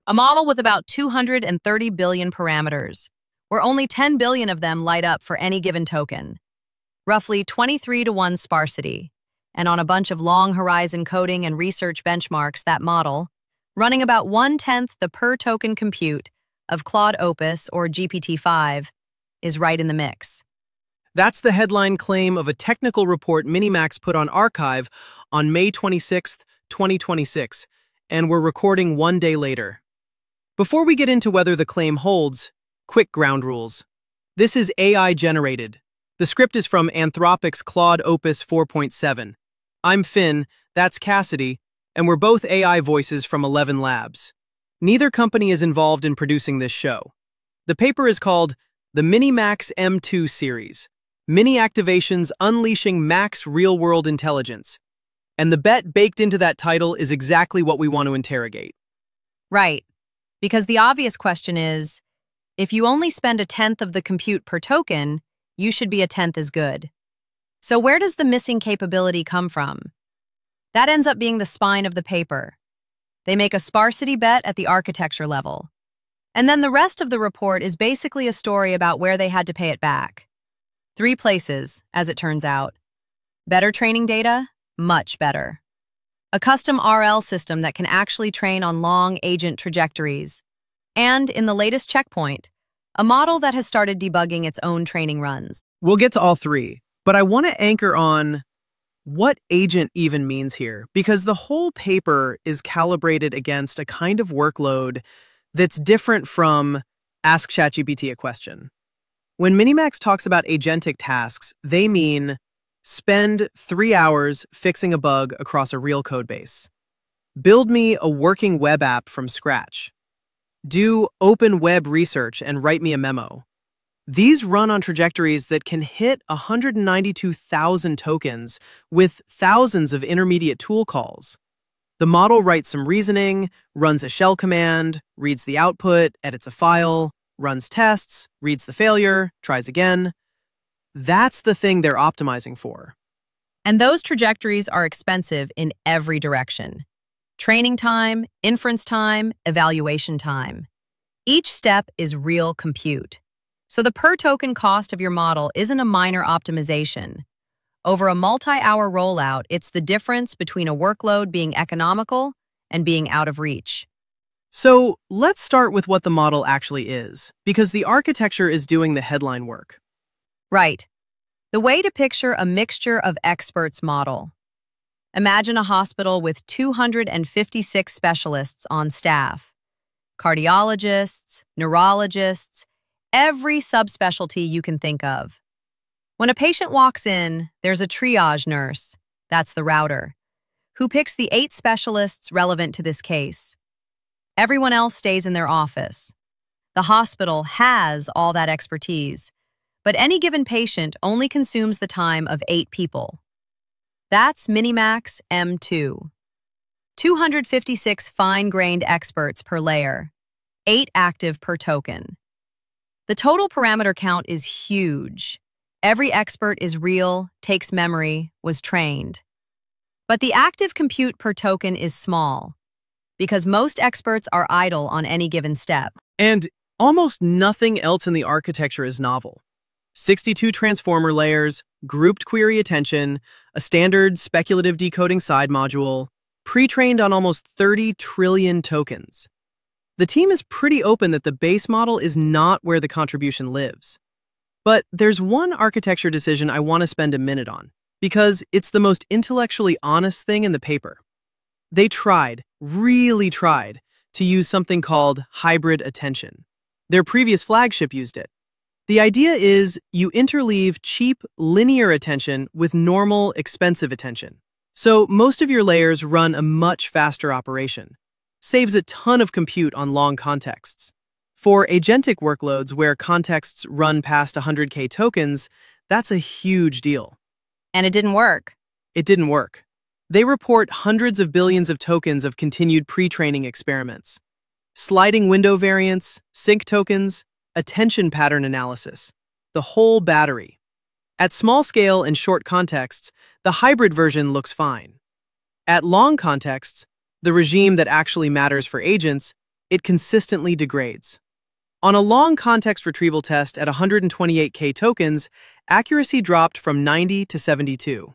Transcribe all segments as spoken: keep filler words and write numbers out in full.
A model with about two hundred thirty billion parameters, where only ten billion of them light up for any given token. Roughly twenty-three to one sparsity. And on a bunch of long horizon coding and research benchmarks, that model, running about one-tenth the per-token compute of Claude Opus or G P T five, is right in the mix. That's the headline claim of a technical report Minimax put on arXiv on May twenty-sixth, twenty twenty-six, and we're recording one day later. Before we get into whether the claim holds, quick ground rules. This is A I-generated. The script is from Anthropic's Claude Opus four point seven. I'm Finn, that's Cassidy, and we're both A I voices from Eleven Labs. Neither company is involved in producing this show. The paper is called the Minimax M two Series, Mini Activations Unleashing Max Real-World Intelligence. And the bet baked into that title is exactly what we want to interrogate. Right, because the obvious question is, if you only spend a tenth of the compute per token, you should be a tenth as good. So where does the missing capability come from? That ends up being the spine of the paper. They make a sparsity bet at the architecture level. And then the rest of the report is basically a story about where they had to pay it back. Three places, as it turns out. Better training data? Much better. A custom R L system that can actually train on long agent trajectories. And, in the latest checkpoint, a model that has started debugging its own training runs. We'll get to all three, but I want to anchor on what agent even means here, because the whole paper is calibrated against a kind of workload that's different from ask ChatGPT a question. When Minimax talks about agentic tasks, they mean spend three hours fixing a bug across a real codebase. Build me a working web app from scratch. Do open web research and write me a memo. These run on trajectories that can hit one hundred ninety-two thousand tokens with thousands of intermediate tool calls. The model writes some reasoning, runs a shell command, reads the output, edits a file, runs tests, reads the failure, tries again. That's the thing they're optimizing for. And those trajectories are expensive in every direction. Training time, inference time, evaluation time. Each step is real compute. So the per-token cost of your model isn't a minor optimization. Over a multi-hour rollout, it's the difference between a workload being economical and being out of reach. So let's start with what the model actually is, because the architecture is doing the headline work. Right. The way to picture a mixture of experts model. Imagine a hospital with two hundred fifty-six specialists on staff. Cardiologists, neurologists, every subspecialty you can think of. When a patient walks in, there's a triage nurse, that's the router, who picks the eight specialists relevant to this case. Everyone else stays in their office. The hospital has all that expertise, but any given patient only consumes the time of eight people. That's Minimax M two. two hundred fifty-six fine-grained experts per layer, eight active per token. The total parameter count is huge. Every expert is real, takes memory, was trained. But the active compute per token is small, because most experts are idle on any given step. And almost nothing else in the architecture is novel. sixty-two transformer layers, grouped query attention, a standard speculative decoding side module, pre-trained on almost thirty trillion tokens. The team is pretty open that the base model is not where the contribution lives. But there's one architecture decision I want to spend a minute on, because it's the most intellectually honest thing in the paper. They tried, really tried, to use something called hybrid attention. Their previous flagship used it. The idea is you interleave cheap, linear attention with normal, expensive attention. So most of your layers run a much faster operation. Saves a ton of compute on long contexts. For agentic workloads where contexts run past one hundred K tokens, that's a huge deal. And it didn't work. It didn't work. They report hundreds of billions of tokens of continued pre-training experiments. Sliding window variants, sync tokens, attention pattern analysis, the whole battery. At small scale and short contexts, the hybrid version looks fine. At long contexts, the regime that actually matters for agents, it consistently degrades. On a long context retrieval test at one hundred twenty-eight K tokens, accuracy dropped from ninety to seventy-two.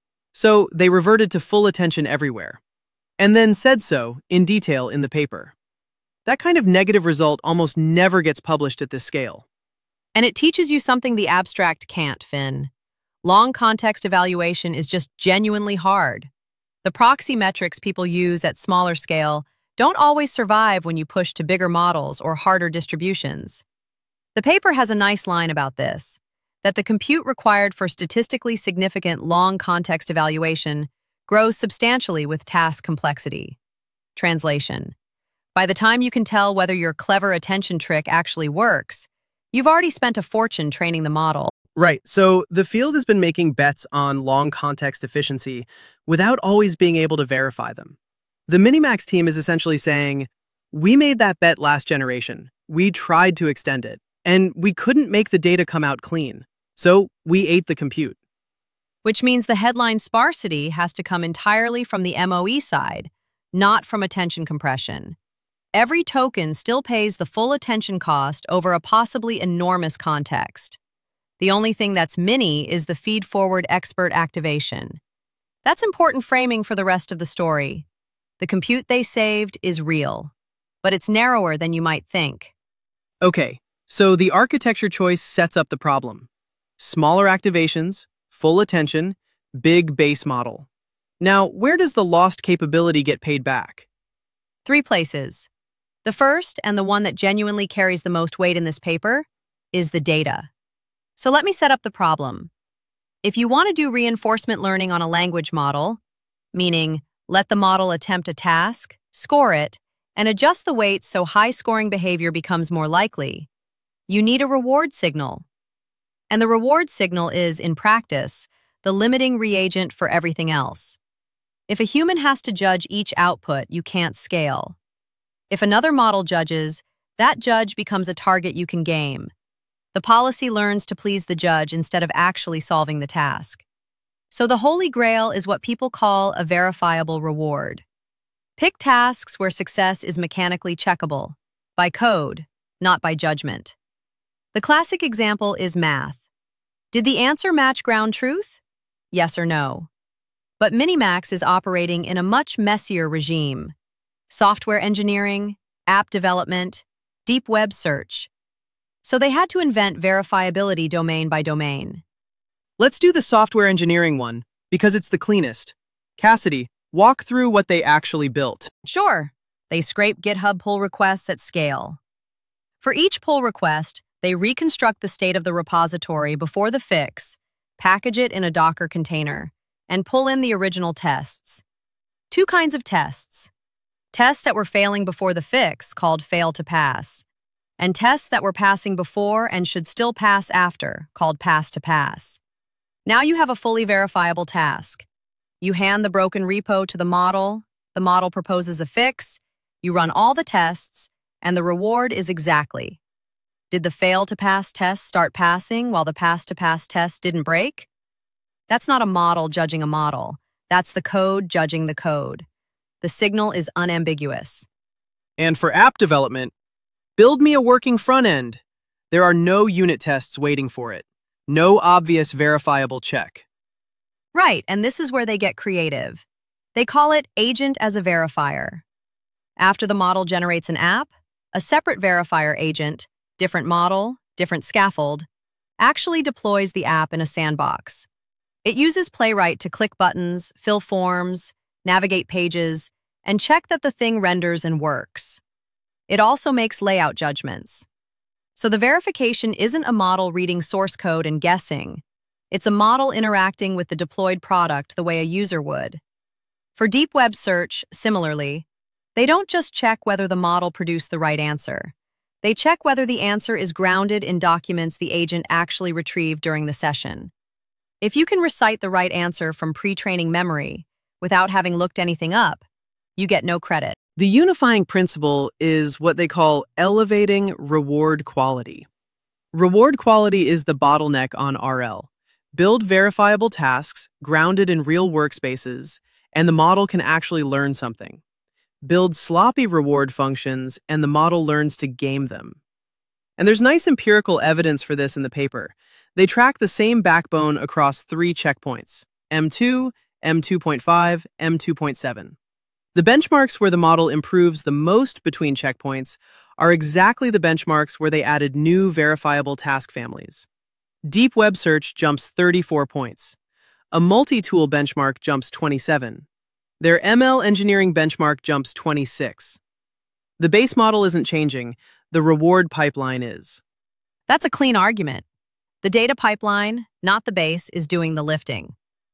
So they reverted to full attention everywhere, and then said so in detail in the paper. That kind of negative result almost never gets published at this scale. And it teaches you something the abstract can't, Finn. Long context evaluation is just genuinely hard. The proxy metrics people use at smaller scale don't always survive when you push to bigger models or harder distributions. The paper has a nice line about this, that the compute required for statistically significant long context evaluation grows substantially with task complexity. Translation: by the time you can tell whether your clever attention trick actually works, you've already spent a fortune training the model. Right, so the field has been making bets on long context efficiency without always being able to verify them. The Minimax team is essentially saying, we made that bet last generation, we tried to extend it, and we couldn't make the data come out clean, so we ate the compute. Which means the headline sparsity has to come entirely from the M O E side, not from attention compression. Every token still pays the full attention cost over a possibly enormous context. The only thing that's mini is the feed-forward expert activation. That's important framing for the rest of the story. The compute they saved is real, but it's narrower than you might think. Okay, so the architecture choice sets up the problem. Smaller activations, full attention, big base model. Now, where does the lost capability get paid back? Three places. The first, and the one that genuinely carries the most weight in this paper, is the data. So let me set up the problem. If you want to do reinforcement learning on a language model, meaning let the model attempt a task, score it, and adjust the weights so high-scoring behavior becomes more likely, you need a reward signal. And the reward signal is, in practice, the limiting reagent for everything else. If a human has to judge each output, you can't scale. If another model judges, that judge becomes a target you can game. The policy learns to please the judge instead of actually solving the task. So the holy grail is what people call a verifiable reward. Pick tasks where success is mechanically checkable, by code, not by judgment. The classic example is math. Did the answer match ground truth? Yes or no? But Minimax is operating in a much messier regime. Software engineering, app development, deep web search. So they had to invent verifiability domain by domain. Let's do the software engineering one, because it's the cleanest. Cassidy, walk through what they actually built. Sure. They scrape GitHub pull requests at scale. For each pull request, they reconstruct the state of the repository before the fix, package it in a Docker container, and pull in the original tests. Two kinds of tests. Tests that were failing before the fix, called fail to pass, and tests that were passing before and should still pass after, called pass to pass. Now you have a fully verifiable task. You hand the broken repo to the model, the model proposes a fix, you run all the tests, and the reward is exactly. Did the fail to pass test start passing while the pass to pass test didn't break? That's not a model judging a model. That's the code judging the code. The signal is unambiguous. And for app development, build me a working front end. There are no unit tests waiting for it. No obvious verifiable check. Right, and this is where they get creative. They call it agent as a verifier. After the model generates an app, a separate verifier agent, different model, different scaffold, actually deploys the app in a sandbox. It uses Playwright to click buttons, fill forms, navigate pages, and check that the thing renders and works. It also makes layout judgments. So the verification isn't a model reading source code and guessing. It's a model interacting with the deployed product the way a user would. For deep web search, similarly, they don't just check whether the model produced the right answer. They check whether the answer is grounded in documents the agent actually retrieved during the session. If you can recite the right answer from pre-training memory without having looked anything up, you get no credit. The unifying principle is what they call elevating reward quality. Reward quality is the bottleneck on R L. Build verifiable tasks grounded in real workspaces, and the model can actually learn something. build sloppy reward functions, and the model learns to game them. And there's nice empirical evidence for this in the paper. They track the same backbone across three checkpoints: M two, M two point five, M two point seven. The benchmarks where the model improves the most between checkpoints are exactly the benchmarks where they added new verifiable task families. Deep Web Search jumps thirty-four points. A multi-tool benchmark jumps twenty-seven. Their M L engineering benchmark jumps twenty-six. The base model isn't changing, the reward pipeline is. That's a clean argument. The data pipeline, not the base, is doing the lifting.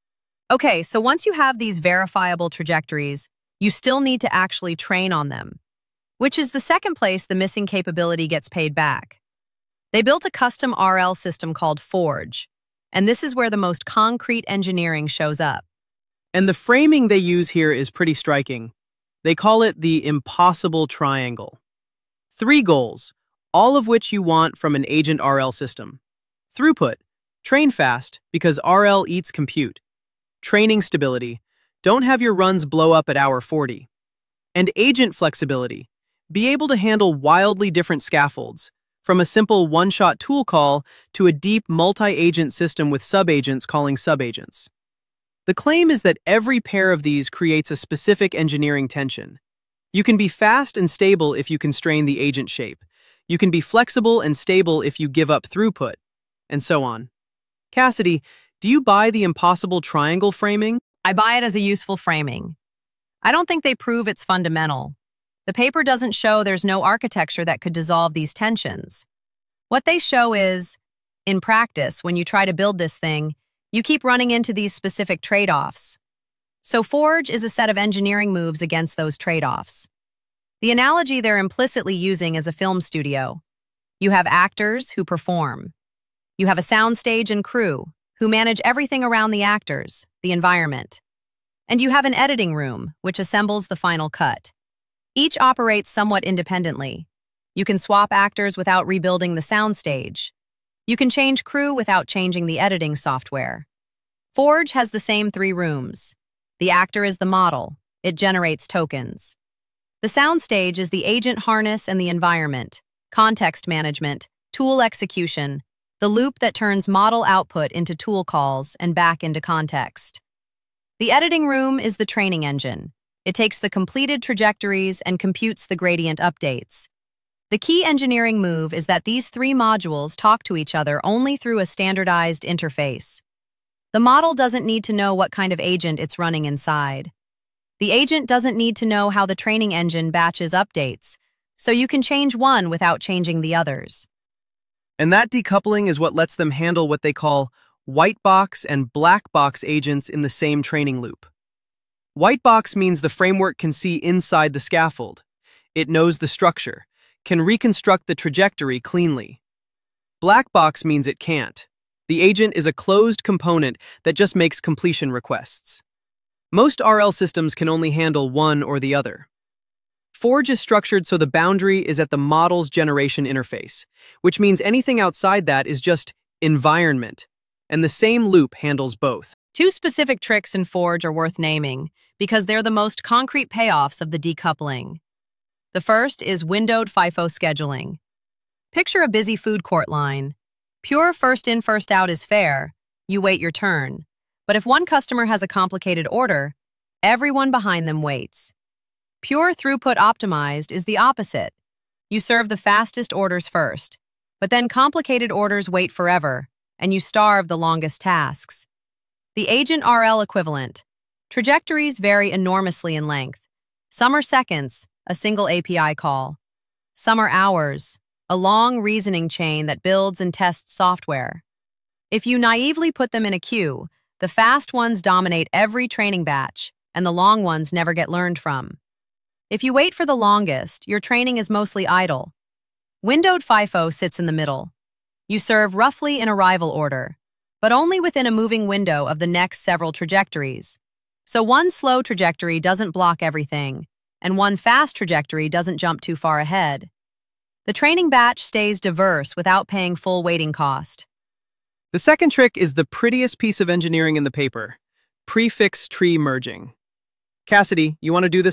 Okay, so once you have these verifiable trajectories, you still need to actually train on them, which is the second place the missing capability gets paid back. They built a custom R L system called Forge, and this is where the most concrete engineering shows up. And the framing they use here is pretty striking. They call it the impossible triangle. Three goals, all of which you want from an agent R L system. Throughput, train fast because R L eats compute. Training stability, don't have your runs blow up at hour forty. And agent flexibility, be able to handle wildly different scaffolds, from a simple one-shot tool call to a deep multi-agent system with subagents calling subagents. The claim is that every pair of these creates a specific engineering tension. You can be fast and stable if you constrain the agent shape. You can be flexible and stable if you give up throughput, and so on. Cassidy, do you buy the impossible triangle framing? I buy it as a useful framing. I don't think they prove it's fundamental. The paper doesn't show there's no architecture that could dissolve these tensions. What they show is, in practice, when you try to build this thing, you keep running into these specific trade-offs. So Forge is a set of engineering moves against those trade-offs. The analogy they're implicitly using is a film studio. You have actors who perform. You have a soundstage and crew who manage everything around the actors, the environment. And you have an editing room, which assembles the final cut. Each operates somewhat independently. You can swap actors without rebuilding the soundstage. You can change crew without changing the editing software. Forge has the same three rooms. The actor is the model. It generates tokens. The soundstage is the agent harness and the environment, context management, tool execution, the loop that turns model output into tool calls and back into context. The editing room is the training engine. It takes the completed trajectories and computes the gradient updates. The key engineering move is that these three modules talk to each other only through a standardized interface. The model doesn't need to know what kind of agent it's running inside. The agent doesn't need to know how the training engine batches updates, so you can change one without changing the others. And that decoupling is what lets them handle what they call white box and black box agents in the same training loop. White box means the framework can see inside the scaffold. It knows the structure, can reconstruct the trajectory cleanly. Black box means it can't. The agent is a closed component that just makes completion requests. Most R L systems can only handle one or the other. Forge is structured so the boundary is at the model's generation interface, which means anything outside that is just environment, and the same loop handles both. Two specific tricks in Forge are worth naming because they're the most concrete payoffs of the decoupling. The first is windowed FIFO scheduling. Picture a busy food court line. Pure first in, first out is fair. You wait your turn. But if one customer has a complicated order, everyone behind them waits. Pure throughput optimized is the opposite. You serve the fastest orders first, but then complicated orders wait forever, and you starve the longest tasks. The agent R L equivalent. Trajectories vary enormously in length. Some are seconds, a single A P I call. Some are hours, a long reasoning chain that builds and tests software. If you naively put them in a queue, the fast ones dominate every training batch, and the long ones never get learned from. If you wait for the longest, your training is mostly idle. Windowed FIFO sits in the middle. You serve roughly in arrival order, but only within a moving window of the next several trajectories. So one slow trajectory doesn't block everything, and one fast trajectory doesn't jump too far ahead. The training batch stays diverse without paying full waiting cost. The second trick is the prettiest piece of engineering in the paper: prefix tree merging. Cassidy, you want to do this one?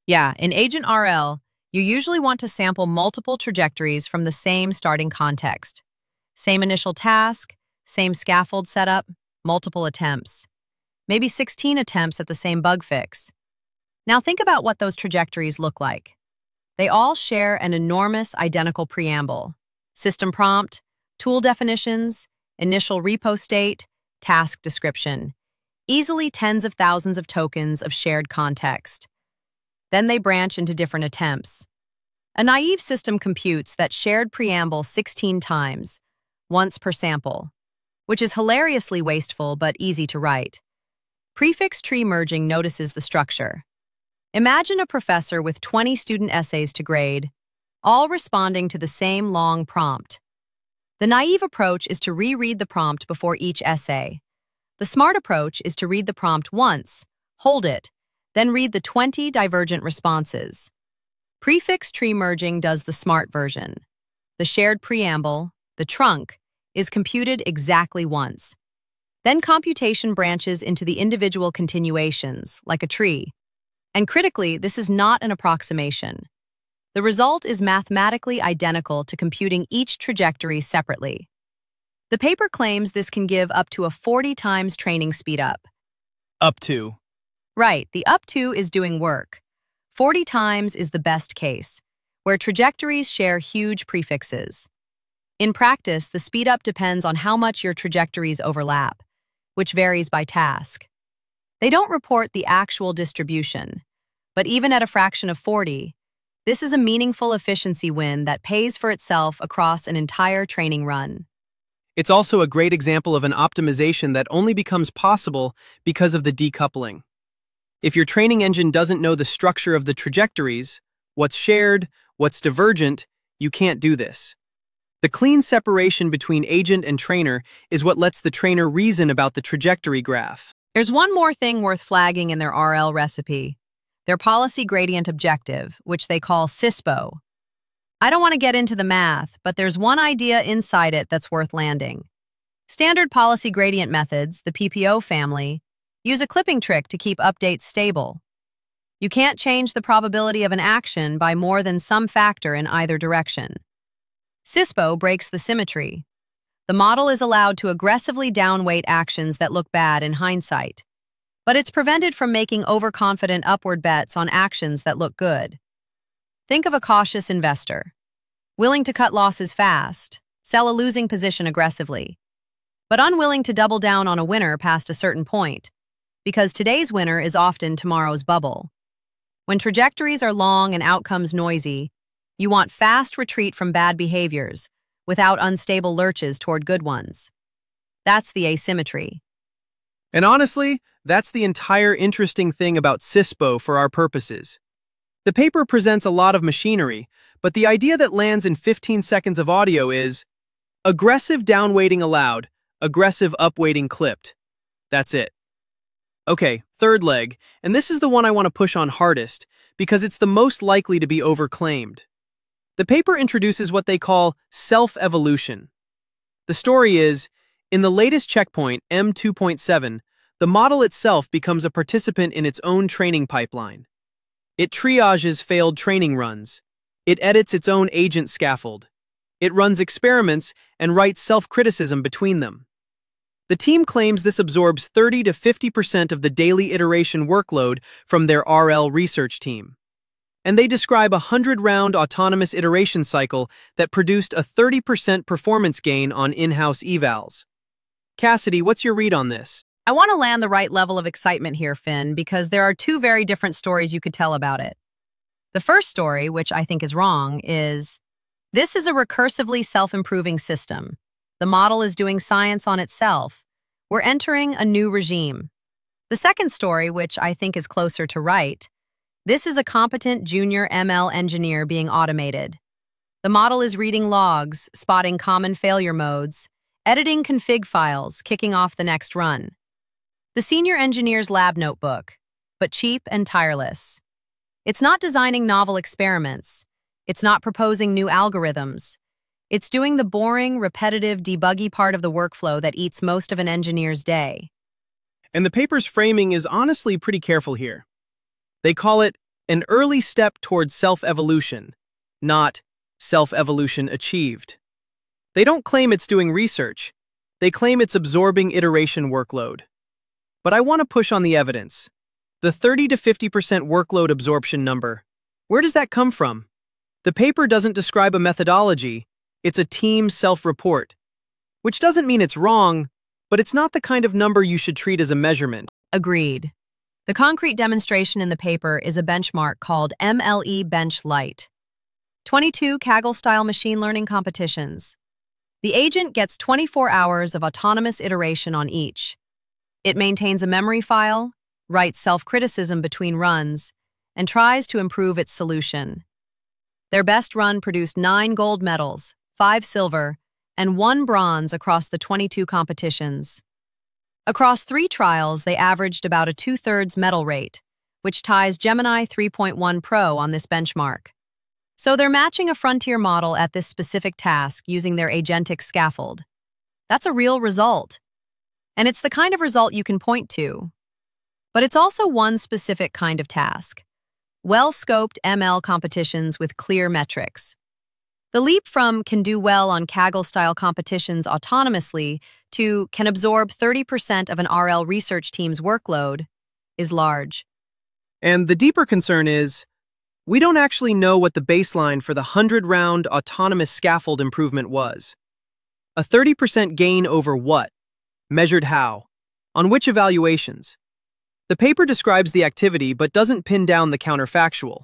Yeah, in Agent R L, you usually want to sample multiple trajectories from the same starting context. Same initial task, same scaffold setup, multiple attempts. Maybe sixteen attempts at the same bug fix. Now think about what those trajectories look like. They all share an enormous identical preamble: system prompt, tool definitions, initial repo state, task description. Easily tens of thousands of tokens of shared context. Then they branch into different attempts. A naive system computes that shared preamble sixteen times, once per sample, which is hilariously wasteful but easy to write. Prefix tree merging notices the structure. Imagine a professor with twenty student essays to grade, all responding to the same long prompt. The naive approach is to reread the prompt before each essay. The smart approach is to read the prompt once, hold it, then read the twenty divergent responses. Prefix tree merging does the smart version. The shared preamble, the trunk, is computed exactly once. Then computation branches into the individual continuations, like a tree. And critically, this is not an approximation. The result is mathematically identical to computing each trajectory separately. The paper claims this can give up to a forty times training speedup. Up to. Right, the up to is doing work. forty times is the best case, where trajectories share huge prefixes. In practice, the speedup depends on how much your trajectories overlap, which varies by task. They don't report the actual distribution, but even at a fraction of forty, this is a meaningful efficiency win that pays for itself across an entire training run. It's also a great example of an optimization that only becomes possible because of the decoupling. If your training engine doesn't know the structure of the trajectories, what's shared, what's divergent, you can't do this. The clean separation between agent and trainer is what lets the trainer reason about the trajectory graph. There's one more thing worth flagging in their R L recipe: their policy gradient objective, which they call SISPO. I don't want to get into the math, but there's one idea inside it that's worth landing. Standard policy gradient methods, the P P O family, use a clipping trick to keep updates stable. You can't change the probability of an action by more than some factor in either direction. SISPO breaks the symmetry. The model is allowed to aggressively downweight actions that look bad in hindsight, but it's prevented from making overconfident upward bets on actions that look good. Think of a cautious investor, willing to cut losses fast, sell a losing position aggressively, but unwilling to double down on a winner past a certain point, because today's winner is often tomorrow's bubble. When trajectories are long and outcomes noisy, you want fast retreat from bad behaviors without unstable lurches toward good ones. That's the asymmetry. And honestly, that's the entire interesting thing about SISPO for our purposes. The paper presents a lot of machinery, but the idea that lands in fifteen seconds of audio is aggressive downweighting allowed, aggressive upweighting clipped. That's it. Okay, third leg, and this is the one I want to push on hardest because it's the most likely to be overclaimed. The paper introduces what they call self-evolution. The story is, in the latest checkpoint, M two point seven, the model itself becomes a participant in its own training pipeline. It triages failed training runs. It edits its own agent scaffold. It runs experiments and writes self-criticism between them. The team claims this absorbs thirty to fifty percent of the daily iteration workload from their R L research team. And they describe a hundred-round autonomous iteration cycle that produced a thirty percent performance gain on in-house evals. Cassidy, what's your read on this? I want to land the right level of excitement here, Finn, because there are two very different stories you could tell about it. The first story, which I think is wrong, is this is a recursively self-improving system. The model is doing science on itself. We're entering a new regime. The second story, which I think is closer to right, this is a competent junior M L engineer being automated. The model is reading logs, spotting common failure modes, editing config files, kicking off the next run. The senior engineer's lab notebook, but cheap and tireless. It's not designing novel experiments. It's not proposing new algorithms. It's doing the boring, repetitive, debuggy part of the workflow that eats most of an engineer's day. And the paper's framing is honestly pretty careful here. They call it an early step towards self-evolution, not self-evolution achieved. They don't claim it's doing research. They claim it's absorbing iteration workload. But I want to push on the evidence. The thirty to fifty percent workload absorption number, where does that come from? The paper doesn't describe a methodology, it's a team self-report. Which doesn't mean it's wrong, but it's not the kind of number you should treat as a measurement. Agreed. The concrete demonstration in the paper is a benchmark called M L E Bench Lite. twenty-two Kaggle-style machine learning competitions. The agent gets twenty-four hours of autonomous iteration on each. It maintains a memory file, writes self-criticism between runs, and tries to improve its solution. Their best run produced nine gold medals, five silver, and one bronze across the twenty-two competitions. Across three trials, they averaged about a two-thirds medal rate, which ties Gemini three point one Pro on this benchmark. So they're matching a frontier model at this specific task using their agentic scaffold. That's a real result. And it's the kind of result you can point to. But it's also one specific kind of task. Well-scoped M L competitions with clear metrics. The leap from can do well on Kaggle-style competitions autonomously to can absorb thirty percent of an R L research team's workload is large. And the deeper concern is, we don't actually know what the baseline for the hundred-round autonomous scaffold improvement was. A thirty percent gain over what? Measured how? On which evaluations? The paper describes the activity but doesn't pin down the counterfactual.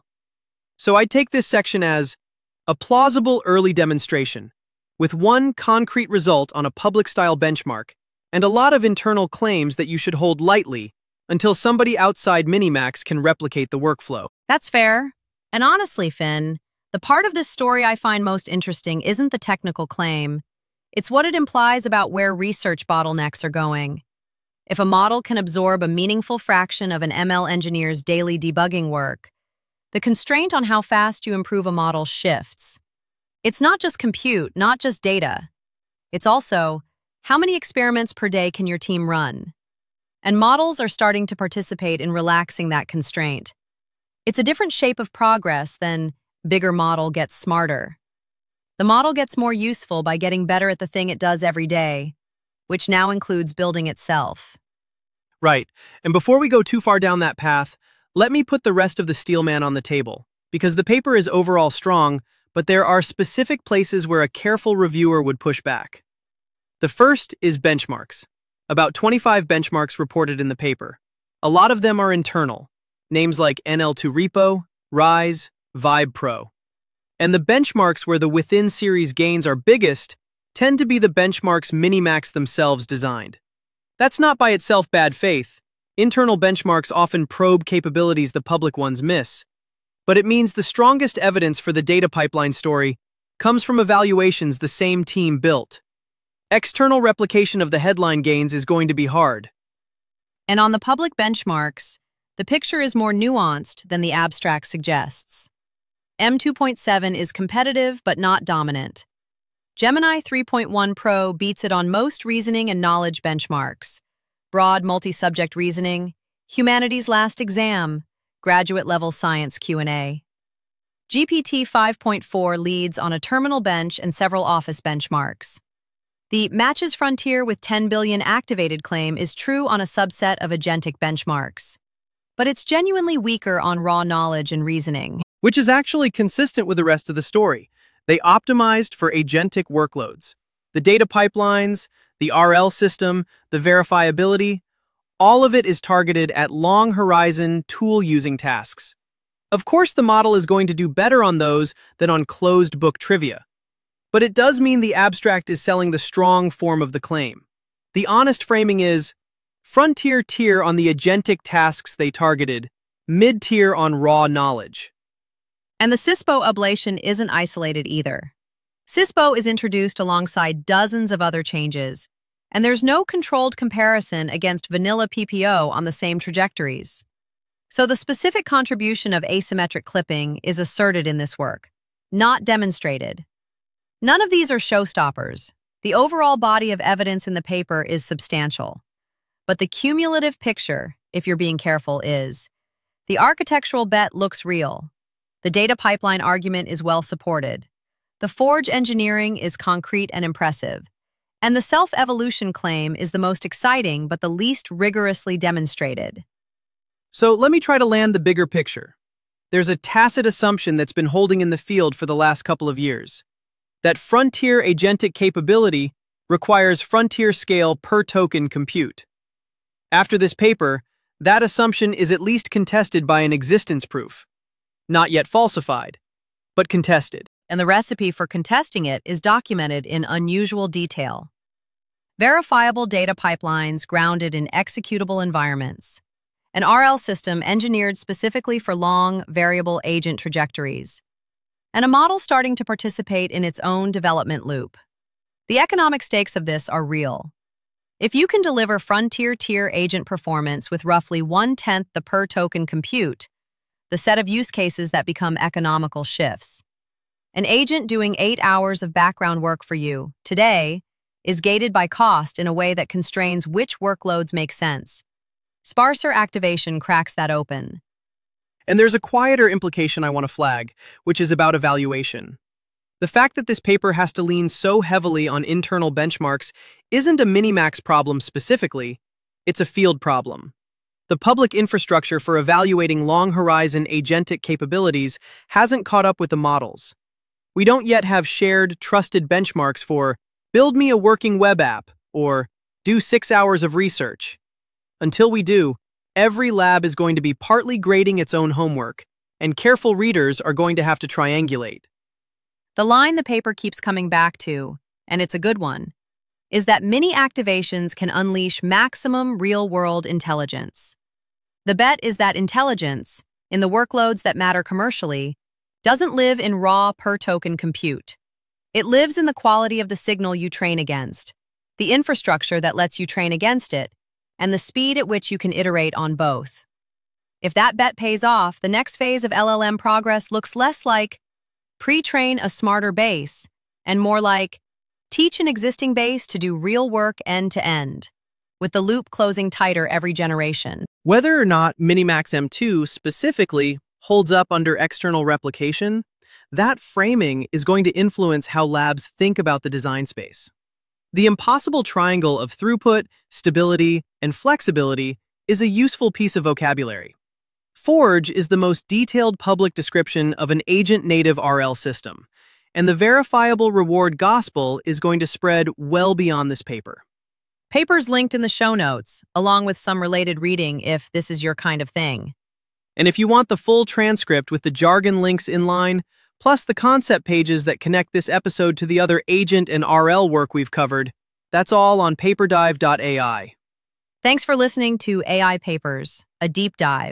So I'd take this section as a plausible early demonstration, with one concrete result on a public-style benchmark, and a lot of internal claims that you should hold lightly until somebody outside Minimax can replicate the workflow. That's fair. And honestly, Finn, the part of this story I find most interesting isn't the technical claim. It's what it implies about where research bottlenecks are going. If a model can absorb a meaningful fraction of an M L engineer's daily debugging work, the constraint on how fast you improve a model shifts. It's not just compute, not just data. It's also, how many experiments per day can your team run? And models are starting to participate in relaxing that constraint. It's a different shape of progress than bigger model gets smarter. The model gets more useful by getting better at the thing it does every day, which now includes building itself. Right, and before we go too far down that path, let me put the rest of the Steelman on the table, because the paper is overall strong, but there are specific places where a careful reviewer would push back. The first is benchmarks. About twenty-five benchmarks reported in the paper. A lot of them are internal, names like N L two Repo, Rise, Vibe Pro. And the benchmarks where the within-series gains are biggest tend to be the benchmarks Minimax themselves designed. That's not by itself bad faith. Internal benchmarks often probe capabilities the public ones miss. But it means the strongest evidence for the data pipeline story comes from evaluations the same team built. External replication of the headline gains is going to be hard. And on the public benchmarks, the picture is more nuanced than the abstract suggests. M two point seven is competitive but not dominant. Gemini three point one Pro beats it on most reasoning and knowledge benchmarks. Broad multi-subject reasoning, humanities last exam, graduate-level science Q and A. G P T five point four leads on a terminal bench and several office benchmarks. The matches frontier with ten billion activated claim is true on a subset of agentic benchmarks. But it's genuinely weaker on raw knowledge and reasoning. Which is actually consistent with the rest of the story. They optimized for agentic workloads. The data pipelines, the R L system, the verifiability, all of it is targeted at long-horizon, tool-using tasks. Of course, the model is going to do better on those than on closed-book trivia. But it does mean the abstract is selling the strong form of the claim. The honest framing is, frontier tier on the agentic tasks they targeted, mid-tier on raw knowledge. And the CISPO ablation isn't isolated either. CISPO is introduced alongside dozens of other changes, and there's no controlled comparison against vanilla P P O on the same trajectories. So the specific contribution of asymmetric clipping is asserted in this work, not demonstrated. None of these are showstoppers. The overall body of evidence in the paper is substantial. But the cumulative picture, if you're being careful, is The architectural bet looks real. The data pipeline argument is well supported. The Forge engineering is concrete and impressive. And the self-evolution claim is the most exciting but the least rigorously demonstrated. So let me try to land the bigger picture. There's a tacit assumption that's been holding in the field for the last couple of years, that frontier agentic capability requires frontier-scale per-token compute. After this paper, that assumption is at least contested by an existence proof. Not yet falsified, but contested. And the recipe for contesting it is documented in unusual detail. Verifiable data pipelines grounded in executable environments. An R L system engineered specifically for long, variable agent trajectories. And a model starting to participate in its own development loop. The economic stakes of this are real. If you can deliver frontier-tier agent performance with roughly one-tenth the per-token compute, the set of use cases that become economical shifts. An agent doing eight hours of background work for you, today, is gated by cost in a way that constrains which workloads make sense. Sparser activation cracks that open. And there's a quieter implication I want to flag, which is about evaluation. The fact that this paper has to lean so heavily on internal benchmarks isn't a Minimax problem specifically, it's a field problem. The public infrastructure for evaluating long-horizon agentic capabilities hasn't caught up with the models. We don't yet have shared, trusted benchmarks for build me a working web app or do six hours of research. Until we do, every lab is going to be partly grading its own homework, and careful readers are going to have to triangulate. The line the paper keeps coming back to, and it's a good one, is that mini activations can unleash maximum real-world intelligence. The bet is that intelligence, in the workloads that matter commercially, doesn't live in raw per-token compute. It lives in the quality of the signal you train against, the infrastructure that lets you train against it, and the speed at which you can iterate on both. If that bet pays off, the next phase of L L M progress looks less like pre-train a smarter base, and more like teach an existing base to do real work end-to-end, with the loop closing tighter every generation. Whether or not Minimax M two specifically holds up under external replication, that framing is going to influence how labs think about the design space. The impossible triangle of throughput, stability, and flexibility is a useful piece of vocabulary. Forge is the most detailed public description of an agent-native R L system, and the verifiable reward gospel is going to spread well beyond this paper. Papers linked in the show notes, along with some related reading if this is your kind of thing. And if you want the full transcript with the jargon links in line, plus the concept pages that connect this episode to the other agent and R L work we've covered, that's all on paperdive dot A I. Thanks for listening to A I Papers, a deep dive.